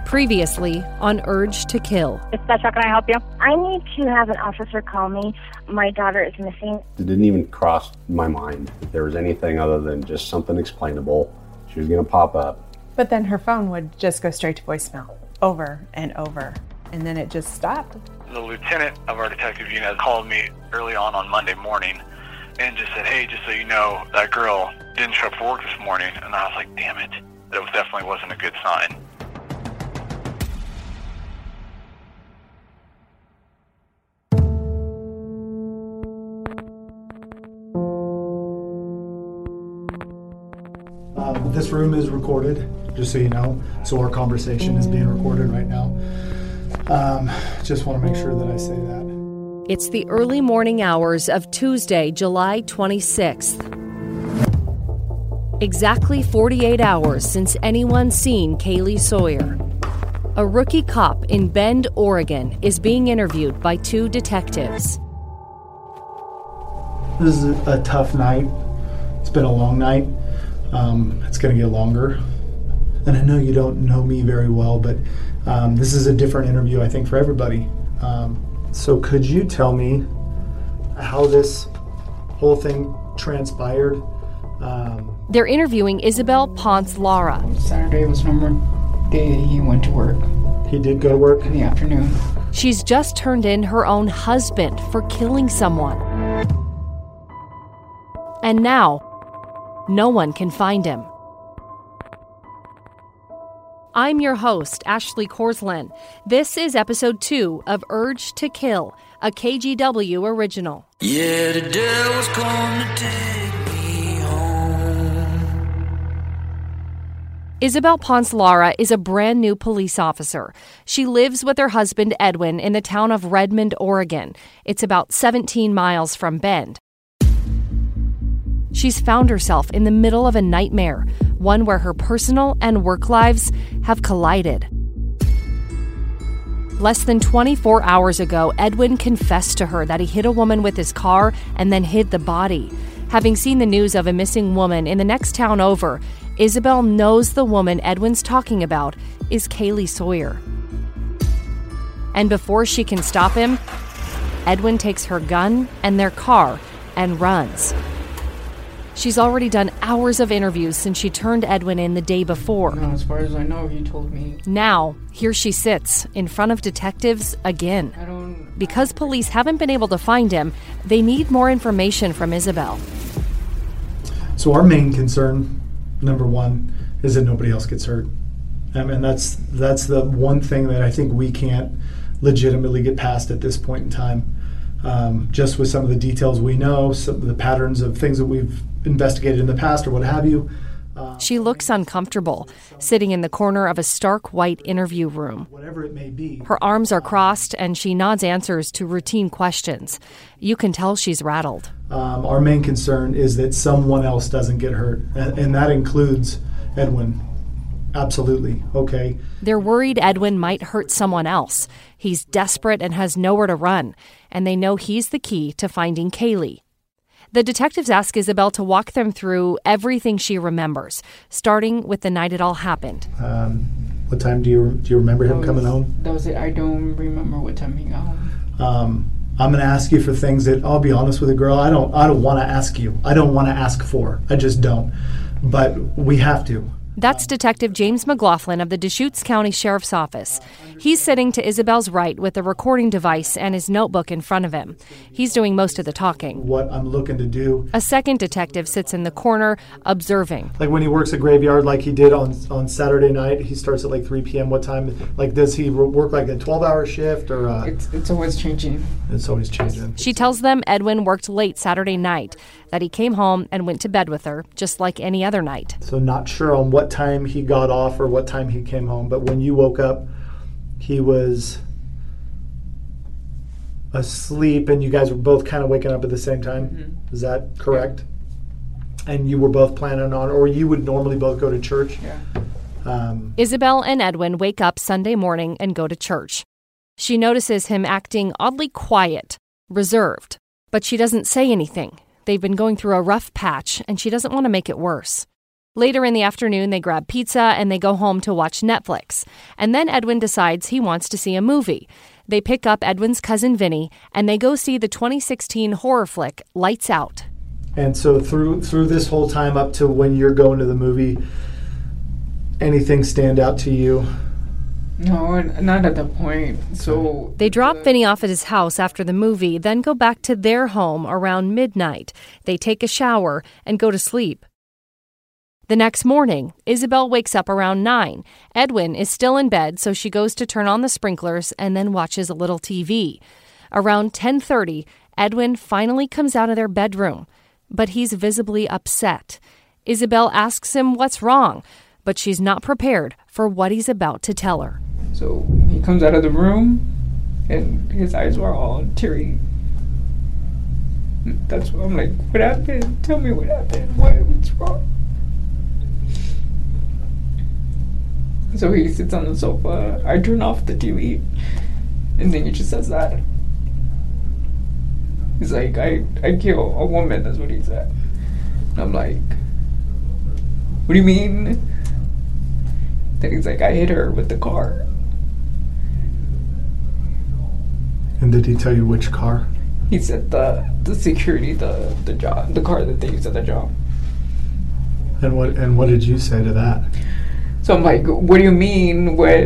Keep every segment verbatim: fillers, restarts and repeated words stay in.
Previously on Urge to Kill. Dispatch, how can I help you? I need to have an officer call me. My daughter is missing. It didn't even cross my mind that there was anything other than just something explainable. She was going to pop up. But then her phone would just go straight to voicemail, over and over, and then it just stopped. The lieutenant of our detective unit called me early on on Monday morning and just said, hey, just so you know, that girl didn't show up for work this morning. And I was like, damn it. That was definitely wasn't a good sign. Um, this room is recorded, just so you know, so our conversation is being recorded right now. Um, just want to make sure that I say that. It's the early morning hours of Tuesday, July twenty-sixth. Exactly forty-eight hours since anyone seen Kaylee Sawyer. A rookie cop in Bend, Oregon is being interviewed by two detectives. This is a tough night. It's been a long night. Um, it's going to get longer. And I know you don't know me very well, but um, this is a different interview, I think, for everybody. Um, so could you tell me how this whole thing transpired? Um, They're interviewing Isabel Ponce Lara. Saturday was normal day he went to work. He did go to work? In the afternoon. She's just turned in her own husband for killing someone. And now, no one can find him. I'm your host, Ashley Korsland. This is episode two of Urge to Kill, a K G W original. Yeah, the devil's come to take me home. Isabel Ponce Lara is a brand new police officer. She lives with her husband, Edwin, in the town of Redmond, Oregon. It's about seventeen miles from Bend. She's found herself in the middle of a nightmare, one where her personal and work lives have collided. Less than twenty-four hours ago, Edwin confessed to her that he hit a woman with his car and then hid the body. Having seen the news of a missing woman in the next town over, Isabel knows the woman Edwin's talking about is Kaylee Sawyer. And before she can stop him, Edwin takes her gun and their car and runs. She's already done hours of interviews since she turned Edwin in the day before. No, as far as I know, he told me. Now, here she sits, in front of detectives again. I don't... Because police haven't been able to find him, they need more information from Isabel. So our main concern, number one, is that nobody else gets hurt. Um, and that's that's the one thing that I think we can't legitimately get past at this point in time. Um, just with some of the details we know, some of the patterns of things that we've investigated in the past or what have you. Uh, she looks uncomfortable, sitting in the corner of a stark white interview room. Whatever it may be. Her arms are crossed and she nods answers to routine questions. You can tell she's rattled. Um, our main concern is that someone else doesn't get hurt, and, and that includes Edwin. Absolutely. Okay. They're worried Edwin might hurt someone else. He's desperate and has nowhere to run, and they know he's the key to finding Kaylee. The detectives ask Isabel to walk them through everything she remembers, starting with the night it all happened. Um, what time do you do you remember him was, coming home? That was it. I don't remember what time he got home. Um, I'm going to ask you for things that, I'll be honest with you, girl, I don't I don't want to ask you. I don't want to ask for. I just don't. But we have to. That's Detective James McLaughlin of the Deschutes County Sheriff's Office. He's sitting to Isabel's right with a recording device and his notebook in front of him. He's doing most of the talking. What I'm looking to do. A second detective sits in the corner, observing. Like when he works a graveyard like he did on on Saturday night, he starts at like three p.m. What time? Like, does he work like a twelve-hour shift or? Uh, it's it's always changing. It's always changing. She tells them Edwin worked late Saturday night, that he came home and went to bed with her, just like any other night. So not sure on what time he got off or what time he came home, but when you woke up, he was asleep and you guys were both kind of waking up at the same time. Mm-hmm. Is that correct? Yeah. And you were both planning on, or you would normally both go to church? Yeah. Um, Isabel and Edwin wake up Sunday morning and go to church. She notices him acting oddly quiet, reserved, but she doesn't say anything. They've been going through a rough patch, and she doesn't want to make it worse. Later in the afternoon, they grab pizza and they go home to watch Netflix. And then Edwin decides he wants to see a movie. They pick up Edwin's cousin Vinny and they go see the twenty sixteen horror flick Lights Out. And so through through this whole time up to when you're going to the movie, anything stand out to you? No, not at that point. So they drop Vinny off at his house after the movie, then go back to their home around midnight. They take a shower and go to sleep. The next morning, Isabel wakes up around nine. Edwin is still in bed, so she goes to turn on the sprinklers and then watches a little T V. Around ten thirty, Edwin finally comes out of their bedroom, but he's visibly upset. Isabel asks him what's wrong, but she's not prepared for what he's about to tell her. So he comes out of the room, and his eyes were all teary. That's what I'm like, what happened? Tell me what happened. What, what's wrong? So he sits on the sofa. I turn off the T V, and then he just says that. He's like, I, I kill a woman, that's what he said. And I'm like, what do you mean? Then he's like, I hit her with the car. And did he tell you which car? He said the the security, the the job, the car that they used at the job. And what and what did you say to that? So I'm like, what do you mean? What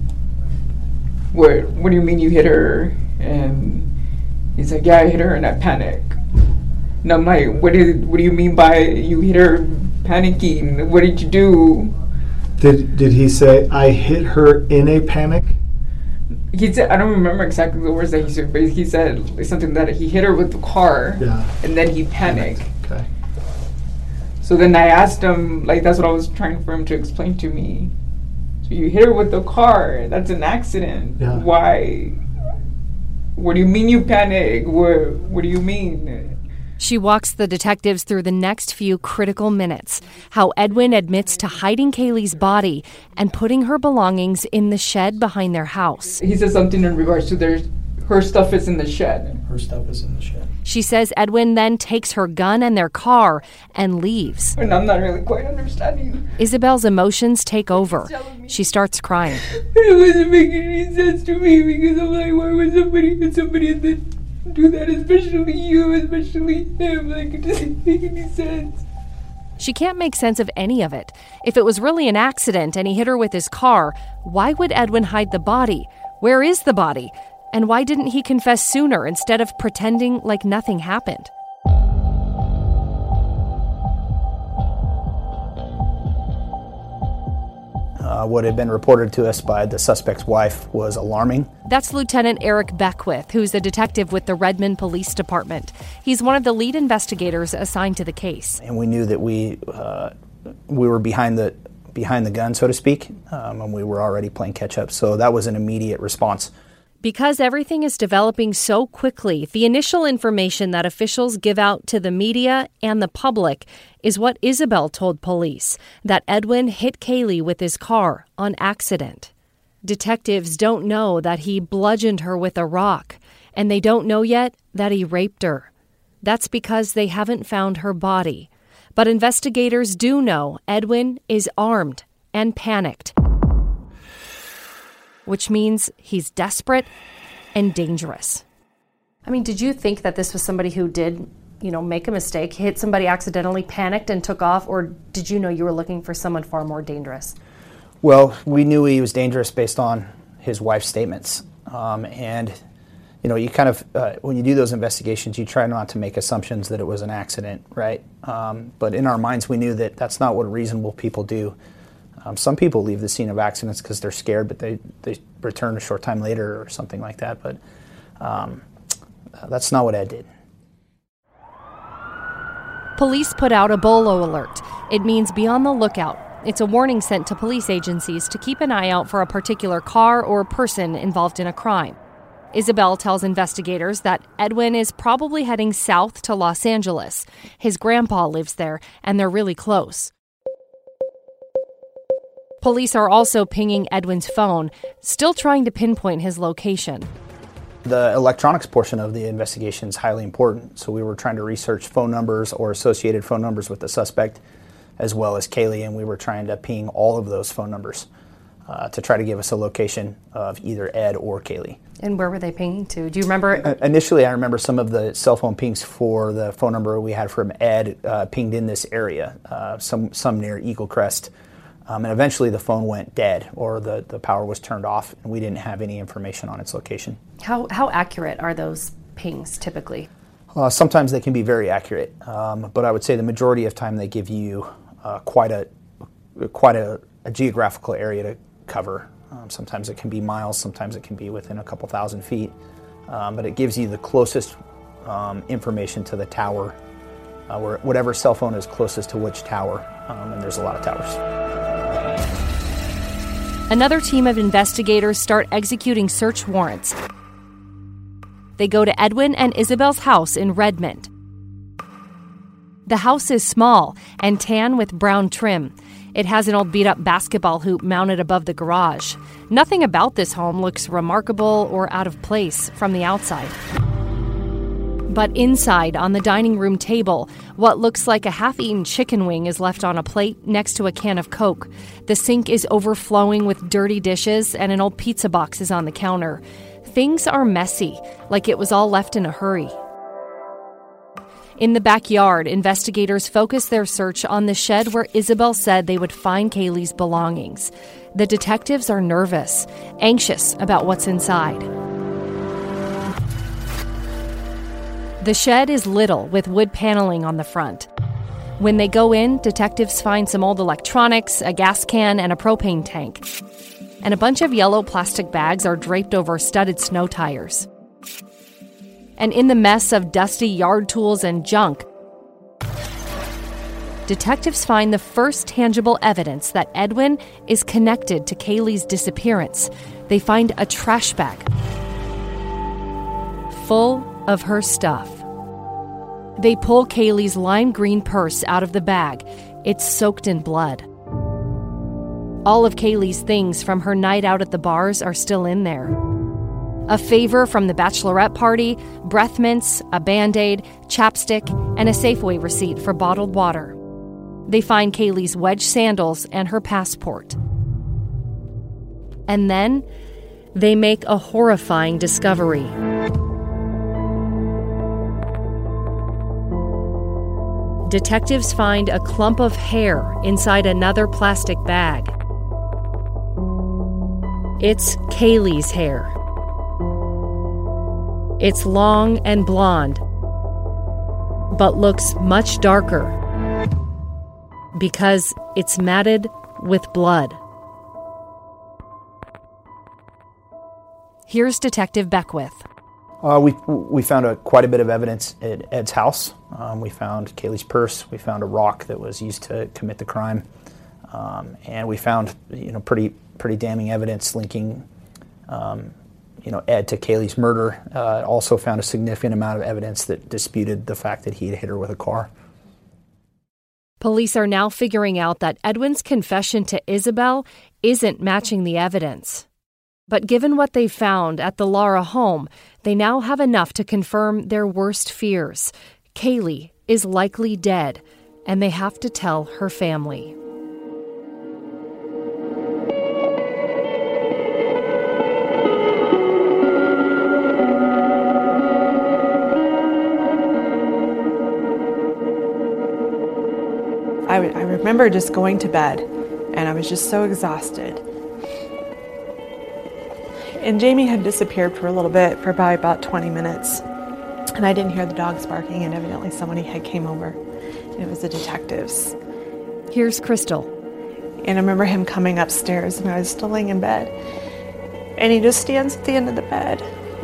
what what do you mean you hit her? And he's like, yeah, I hit her and I panic. And I'm like, what did what do you mean by you hit her panicking? What did you do? Did did he say I hit her in a panic? He said, I don't remember exactly the words that he said, but he said something that he hit her with the car, yeah, and then he panicked. Okay. So then I asked him, like, that's what I was trying for him to explain to me. So you hit her with the car, that's an accident. Yeah. Why? What do you mean you panic? What, what do you mean? She walks the detectives through the next few critical minutes, how Edwin admits to hiding Kaylee's body and putting her belongings in the shed behind their house. He says something in regards to their, her stuff is in the shed. Her stuff is in the shed. She says Edwin then takes her gun and their car and leaves. And I'm not really quite understanding. Isabel's emotions take over. She starts crying. It wasn't making any sense to me because I'm like, why would somebody, somebody that do that, especially you, especially him? Like, it doesn't make any sense. She can't make sense of any of it. If it was really an accident and he hit her with his car, why would Edwin hide the body? Where is the body? And why didn't he confess sooner instead of pretending like nothing happened? Uh, what had been reported to us by the suspect's wife was alarming. That's Lieutenant Eric Beckwith, who's a detective with the Redmond Police Department. He's one of the lead investigators assigned to the case. And we knew that we uh, we were behind the behind the gun, so to speak, um, and we were already playing catch up. So that was an immediate response. Because everything is developing so quickly, the initial information that officials give out to the media and the public is what Isabel told police, that Edwin hit Kaylee with his car on accident. Detectives don't know that he bludgeoned her with a rock, and they don't know yet that he raped her. That's because they haven't found her body. But investigators do know Edwin is armed and panicked, which means he's desperate and dangerous. I mean, did you think that this was somebody who did, you know, make a mistake, hit somebody accidentally, panicked and took off, or did you know you were looking for someone far more dangerous? Well, we knew he was dangerous based on his wife's statements. Um, and, you know, you kind of, uh, when you do those investigations, you try not to make assumptions that it was an accident, right? Um, but in our minds, we knew that that's not what reasonable people do. Um, some people leave the scene of accidents because they're scared, but they, they return a short time later or something like that. But um, that's not what Ed did. Police put out a BOLO alert. It means be on the lookout. It's a warning sent to police agencies to keep an eye out for a particular car or person involved in a crime. Isabel tells investigators that Edwin is probably heading south to Los Angeles. His grandpa lives there, and they're really close. Police are also pinging Edwin's phone, still trying to pinpoint his location. The electronics portion of the investigation is highly important, so we were trying to research phone numbers or associated phone numbers with the suspect as well as Kaylee, and we were trying to ping all of those phone numbers uh, to try to give us a location of either Ed or Kaylee. And where were they pinging to? Do you remember? Uh, initially, I remember some of the cell phone pings for the phone number we had from Ed uh, pinged in this area, uh, some some near Eagle Crest. Um, and eventually the phone went dead, or the, the power was turned off, and we didn't have any information on its location. How, how accurate are those pings typically? Uh, sometimes they can be very accurate, um, but I would say the majority of time they give you uh, quite a quite a, a geographical area to cover. Um, sometimes it can be miles, sometimes it can be within a couple thousand feet, um, but it gives you the closest um, information to the tower, uh, where whatever cell phone is closest to which tower, um, and there's a lot of towers. Another team of investigators start executing search warrants. They go to Edwin and Isabel's house in Redmond. The house is small and tan with brown trim. It has an old beat-up basketball hoop mounted above the garage. Nothing about this home looks remarkable or out of place from the outside. But inside, on the dining room table, what looks like a half-eaten chicken wing is left on a plate next to a can of Coke. The sink is overflowing with dirty dishes, and an old pizza box is on the counter. Things are messy, like it was all left in a hurry. In the backyard, investigators focus their search on the shed where Isabel said they would find Kaylee's belongings. The detectives are nervous, anxious about what's inside. The shed is little, with wood paneling on the front. When they go in, detectives find some old electronics, a gas can, and a propane tank. And a bunch of yellow plastic bags are draped over studded snow tires. And in the mess of dusty yard tools and junk, detectives find the first tangible evidence that Edwin is connected to Kaylee's disappearance. They find a trash bag full of her stuff. They pull Kaylee's lime green purse out of the bag. It's soaked in blood. All of Kaylee's things from her night out at the bars are still in there. A favor from the bachelorette party, breath mints, a Band-Aid, chapstick, and a Safeway receipt for bottled water. They find Kaylee's wedge sandals and her passport. And then they make a horrifying discovery. Detectives find a clump of hair inside another plastic bag. It's Kaylee's hair. It's long and blonde, but looks much darker because it's matted with blood. Here's Detective Beckwith. Uh, we we found a, quite a bit of evidence at Ed's house. Um, we found Kaylee's purse. We found a rock that was used to commit the crime, um, and we found you know pretty pretty damning evidence linking um, you know Ed to Kaylee's murder. Uh, also found a significant amount of evidence that disputed the fact that he had hit her with a car. Police are now figuring out that Edwin's confession to Isabel isn't matching the evidence. But given what they found at the Lara home, they now have enough to confirm their worst fears. Kaylee is likely dead, and they have to tell her family. I, I remember just going to bed, and I was just so exhausted. And Jamie had disappeared for a little bit, for probably about twenty minutes. And I didn't hear the dogs barking, and evidently somebody had came over. And it was the detectives. Here's Crystal. And I remember him coming upstairs, and I was still laying in bed. And he just stands at the end of the bed.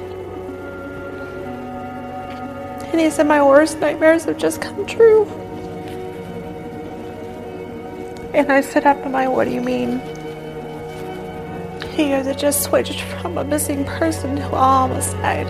And he said, "My worst nightmares have just come true." And I stood up, and I, "What do you mean?" He goes, "It just switched from a missing person to a homicide."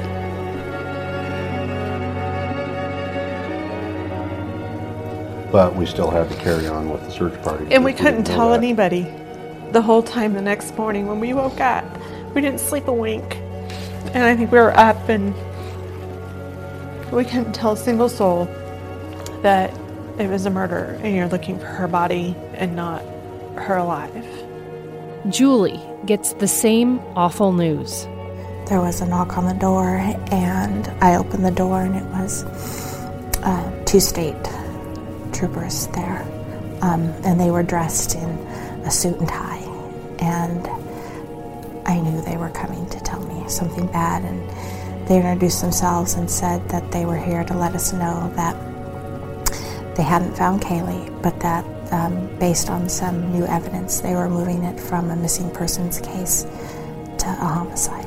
But we still had to carry on with the search party. And we couldn't tell anybody. The whole time the next morning when we woke up, we didn't sleep a wink. And I think we were up and we couldn't tell a single soul that it was a murder and you're looking for her body and not her alive. Julie gets the same awful news. There was a knock on the door, and I opened the door, and it was uh, two state troopers there. Um, and they were dressed in a suit and tie. And I knew they were coming to tell me something bad. And they introduced themselves and said that they were here to let us know that they hadn't found Kaylee, but that um, based on some new evidence, they were moving it from a missing persons case to a homicide.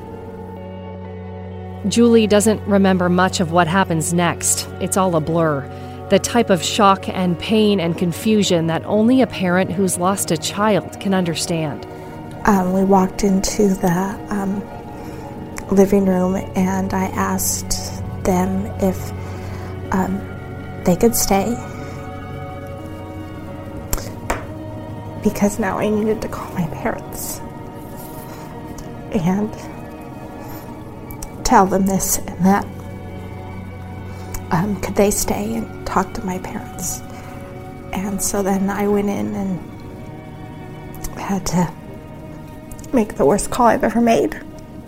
Julie doesn't remember much of what happens next. It's all a blur. The type of shock and pain and confusion that only a parent who's lost a child can understand. Um, we walked into the um, living room, and I asked them if um, they could stay, because now I needed to call my parents and tell them this and that. Um, could they stay and talk to my parents? And so then I went in and had to make the worst call I've ever made.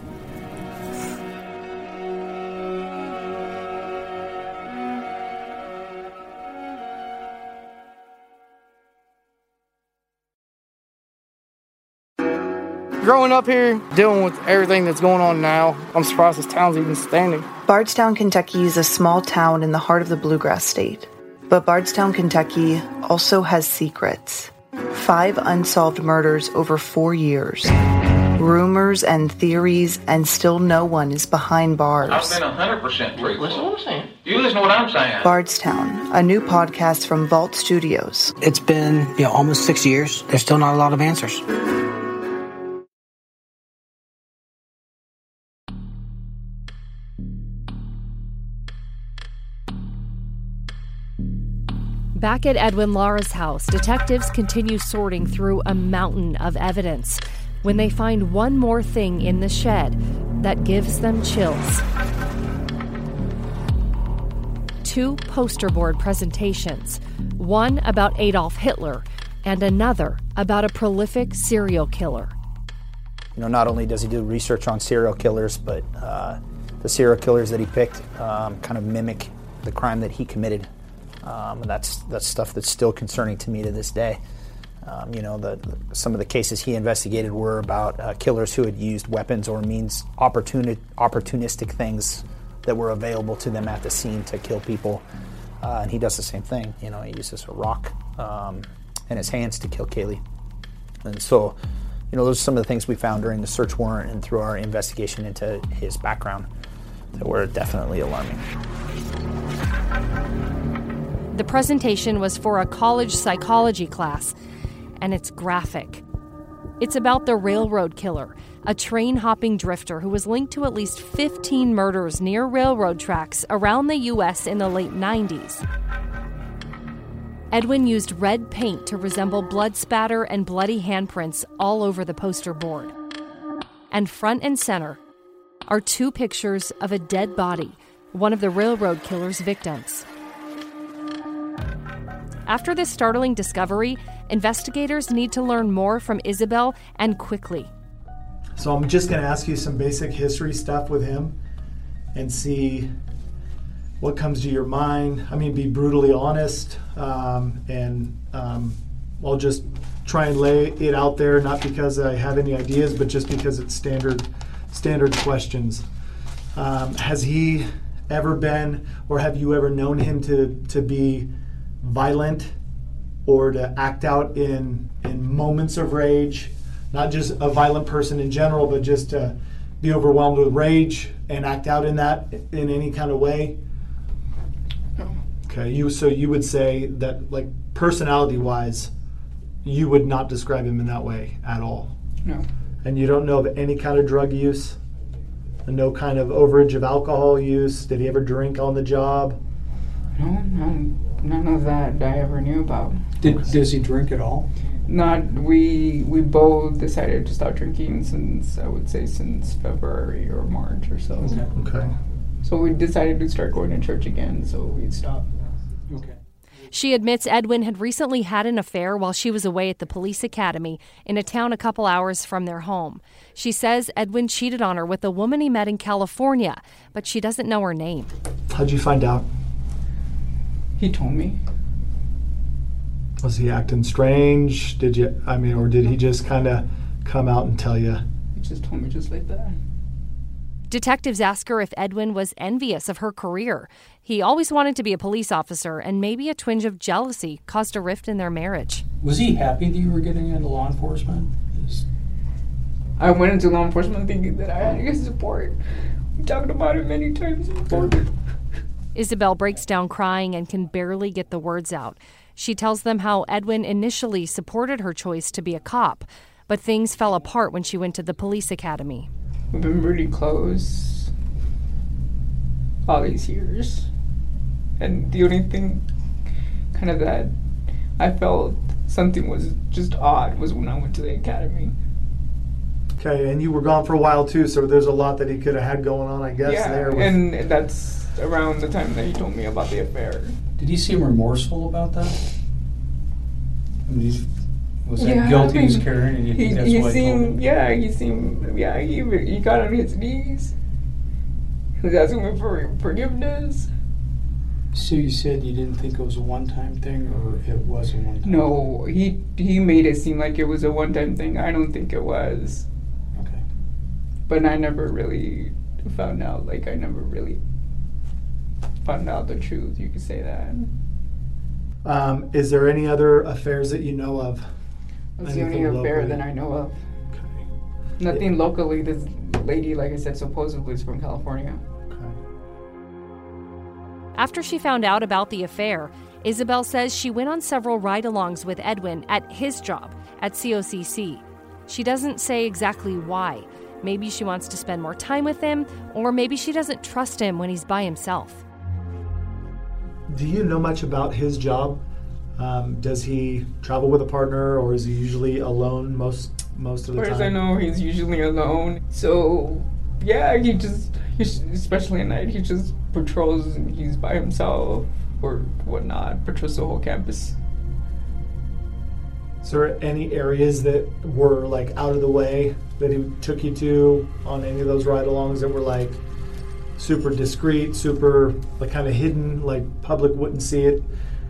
Growing up here, dealing with everything that's going on now, I'm surprised this town's even standing. Bardstown, Kentucky is a small town in the heart of the Bluegrass State. But Bardstown, Kentucky also has secrets. Five unsolved murders over four years. Rumors and theories, and still no one is behind bars. I've been one hundred percent truthful. Listen to what I'm saying. You listen to what I'm saying. Bardstown, a new podcast from Vault Studios. It's been, you know, almost six years. There's still not a lot of answers. Back at Edwin Lara's house, detectives continue sorting through a mountain of evidence when they find one more thing in the shed that gives them chills. Two poster board presentations, one about Adolf Hitler and another about a prolific serial killer. You know, not only does he do research on serial killers, but uh, the serial killers that he picked um, kind of mimic the crime that he committed. Um, and that's that's stuff that's still concerning to me to this day. Um, you know, the, the, some of the cases he investigated were about uh, killers who had used weapons or means opportuni- opportunistic things that were available to them at the scene to kill people. Uh, and he does the same thing. You know, he uses a rock um, in his hands to kill Kaylee. And so, you know, those are some of the things we found during the search warrant and through our investigation into his background that were definitely alarming. The presentation was for a college psychology class, and it's graphic. It's about the railroad killer, a train-hopping drifter who was linked to at least fifteen murders near railroad tracks around the U S in the late nineties. Edwin used red paint to resemble blood spatter and bloody handprints all over the poster board. And front and center are two pictures of a dead body, one of the railroad killer's victims. After this startling discovery, investigators need to learn more from Isabel, and quickly. So I'm just going to ask you some basic history stuff with him and see what comes to your mind. I mean, be brutally honest, um, and um, I'll just try and lay it out there, not because I have any ideas, but just because it's standard standard questions. Um, has he ever been, or have you ever known him to, to be violent or to act out in in moments of rage? Not just a violent person in general, but just to be overwhelmed with rage and act out in that in any kind of way? No. Okay, you so you would say that, like, personality-wise, you would not describe him in that way at all? No. And you don't know of any kind of drug use? And no kind of overage of alcohol use? Did he ever drink on the job? No, none, none of that I ever knew about. Did, does he drink at all? Not, we we both decided to stop drinking since, I would say, since February or March or so. Okay. Okay. So we decided to start going to church again, so we stopped. Okay. She admits Edwin had recently had an affair while she was away at the police academy in a town a couple hours from their home. She says Edwin cheated on her with a woman he met in California, but she doesn't know her name. How'd you find out? He told me. Was he acting strange? Did you, I mean, or did he just kind of come out and tell you? He just told me just like that. Detectives ask her if Edwin was envious of her career. He always wanted to be a police officer, and maybe a twinge of jealousy caused a rift in their marriage. Was he happy that you were getting into law enforcement? Is... I went into law enforcement thinking that I had his support. We talked about it many times before. Isabel breaks down crying and can barely get the words out. She tells them how Edwin initially supported her choice to be a cop, but things fell apart when she went to the police academy. We've been really close all these years. And the only thing kind of that I felt something was just odd was when I went to the academy. Okay, and you were gone for a while too, so there's a lot that he could have had going on, I guess, yeah, there. With... and that's around the time that he told me about the affair. Did he seem remorseful about that? I mean, he's... Was that yeah, guilt I mean, he was carrying, and you he, think that's he why seemed, he told him? Yeah, he seemed, yeah, he, he got on his knees. He was asking me for forgiveness. So you said you didn't think it was a one-time thing, or it was a one-time No, he he made it seem like it was a one-time thing. I don't think it was. Okay. But I never really found out, like, I never really found out the truth, you could say that. Um, is there any other affairs that you know of? That's the only affair that I know of. Okay. Nothing yeah. locally. This lady, like I said, supposedly is from California. Okay. After she found out about the affair, Isabel says she went on several ride-alongs with Edwin at his job at C O C C. She doesn't say exactly why. Maybe she wants to spend more time with him, or maybe she doesn't trust him when he's by himself. Do you know much about his job? Um, does he travel with a partner, or is he usually alone most most of the time? As time? I know, he's usually alone. So, yeah, he just, he's, especially at night, he just patrols and he's by himself or whatnot, patrols the whole campus. Is there any areas that were like out of the way that he took you to on any of those ride-alongs that were like super discreet, super like kind of hidden, like public wouldn't see it?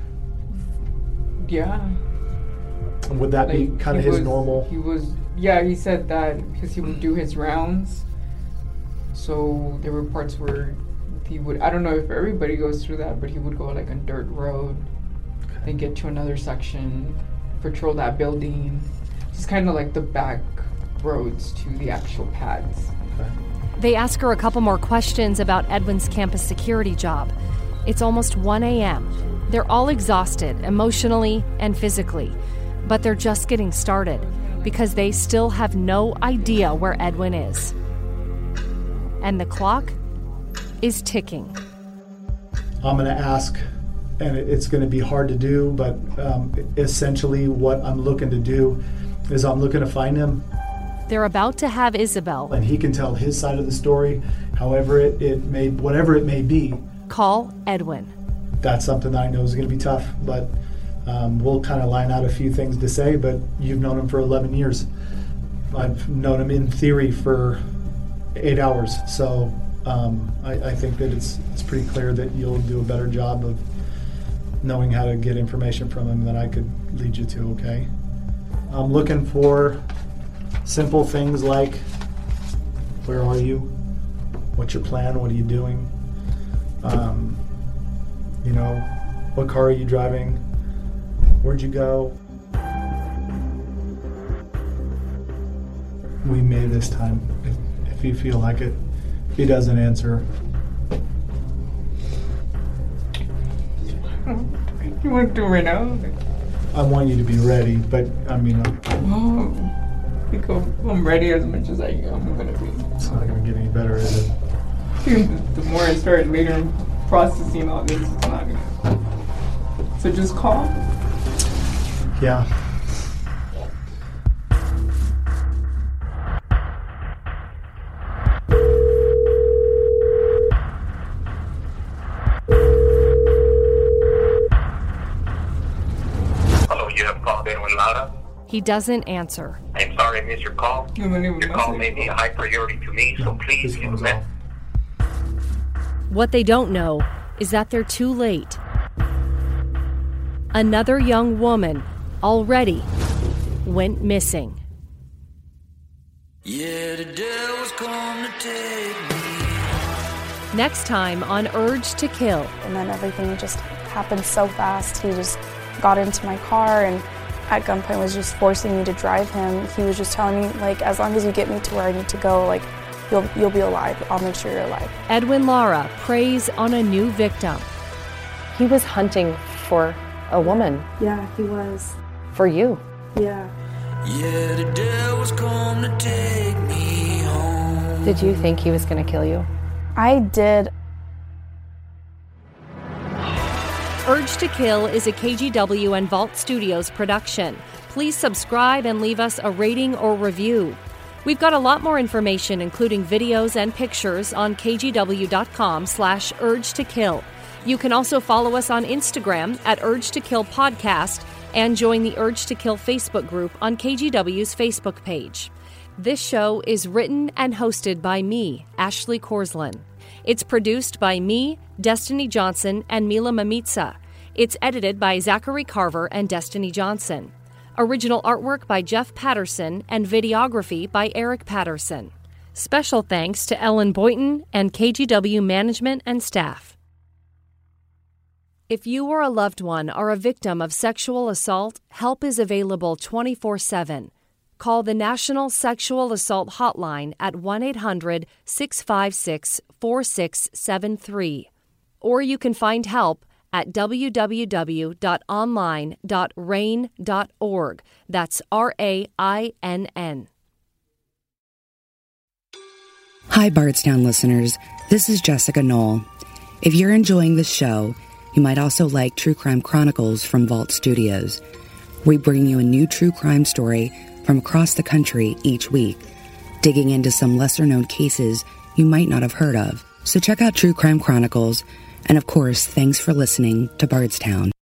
Yeah. And would that like, be kind of his was, normal? He was, yeah, he said that because he would do his rounds. So there were parts where he would, I don't know if everybody goes through that, but he would go like a dirt road, okay. then get to another section, patrol that building. Just kind of like the back roads to the actual pads. Okay. They ask her a couple more questions about Edwin's campus security job. It's almost one a.m. They're all exhausted, emotionally and physically, but they're just getting started because they still have no idea where Edwin is. And the clock is ticking. I'm going to ask, and it's going to be hard to do, but um, essentially what I'm looking to do is I'm looking to find him. They're about to have Isabel. And he can tell his side of the story, however it, it may, whatever it may be. Call Edwin. That's something that I know is going to be tough, but um, we'll kind of line out a few things to say, but you've known him for eleven years. I've known him in theory for eight hours, so um, I, I think that it's it's pretty clear that you'll do a better job of knowing how to get information from him than I could lead you to, okay? I'm looking for simple things like, where are you? What's your plan? What are you doing? Um, you know, what car are you driving? Where'd you go? We may this time, if, if you feel like it. If he doesn't answer. You want to do it right now? I want you to be ready, but I mean, I'm, oh, I think I'm, I'm ready as much as I am going to be. It's not going to get any better, is it? The more I start later processing all this, it's not going to. So just call? Yeah. He doesn't answer. I'm sorry I missed your call. Your call may be a high priority to me, so please leave a message. What they don't know is that they're too late. Another young woman already went missing. Yeah, the devil's come to take me. Next time on Urge to Kill. And then everything just happened so fast. He just got into my car and at gunpoint was just forcing me to drive him. He was just telling me, like, as long as you get me to where I need to go, like, you'll you'll be alive. I'll make sure you're alive. Edwin Lara preys on a new victim. He was hunting for a woman. Yeah, he was. For you. Yeah. Yeah, the devil's come to take me home. Did you think he was going to kill you? I did. Urge to Kill is a K G W and Vault Studios production. Please subscribe and leave us a rating or review. We've got a lot more information, including videos and pictures, on kgw.com slash urge to kill. You can also follow us on Instagram at Urge to Kill Podcast and join the Urge to Kill Facebook group on K G W's Facebook page. This show is written and hosted by me, Ashley Korslin. It's produced by me, Destiny Johnson, and Mila Mamitsa. It's edited by Zachary Carver and Destiny Johnson. Original artwork by Jeff Patterson and videography by Eric Patterson. Special thanks to Ellen Boynton and K G W management and staff. If you or a loved one are a victim of sexual assault, help is available twenty-four seven. Call the National Sexual Assault Hotline at one eight hundred, six five six, four six seven three. Or you can find help at w w w dot online dot rain dot org. That's R A I N N. Hi, Bardstown listeners. This is Jessica Knoll. If you're enjoying this show, you might also like True Crime Chronicles from Vault Studios. We bring you a new true crime story from across the country each week, digging into some lesser-known cases you might not have heard of. So check out True Crime Chronicles, and of course, thanks for listening to Bardstown.